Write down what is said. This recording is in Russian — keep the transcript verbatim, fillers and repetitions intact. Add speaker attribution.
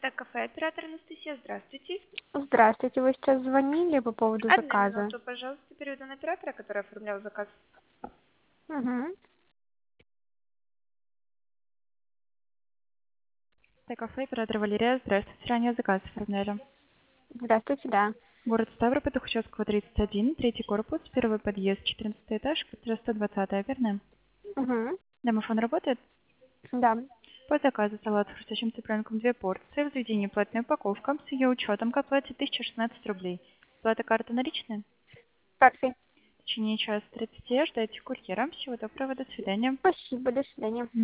Speaker 1: Так, кафе, оператор Анастасия, здравствуйте.
Speaker 2: Здравствуйте, вы сейчас звонили по поводу
Speaker 1: Одну
Speaker 2: заказа?
Speaker 1: минуту, пожалуйста, переведу на оператора, который оформлял заказ.
Speaker 2: Угу.
Speaker 1: Так, кафе, оператор Валерия, здравствуйте. Ранее заказ оформляли.
Speaker 2: Здравствуйте, да.
Speaker 1: Город Ставрополь, Тухачевского, тридцать один, третий корпус, первый подъезд, четырнадцатый этаж, квартира сто двадцать, верно?
Speaker 2: Угу.
Speaker 1: Домофон работает?
Speaker 2: Да.
Speaker 1: По заказу салат с хрустящим цыпленком две порции, в заведении платная упаковка, с ее учетом к оплате тысяча шестнадцать рублей. Плата карта наличная?
Speaker 2: Карты.
Speaker 1: В течение часа тридцати ждайте курьера. Всего доброго, до свидания.
Speaker 2: Спасибо, до свидания.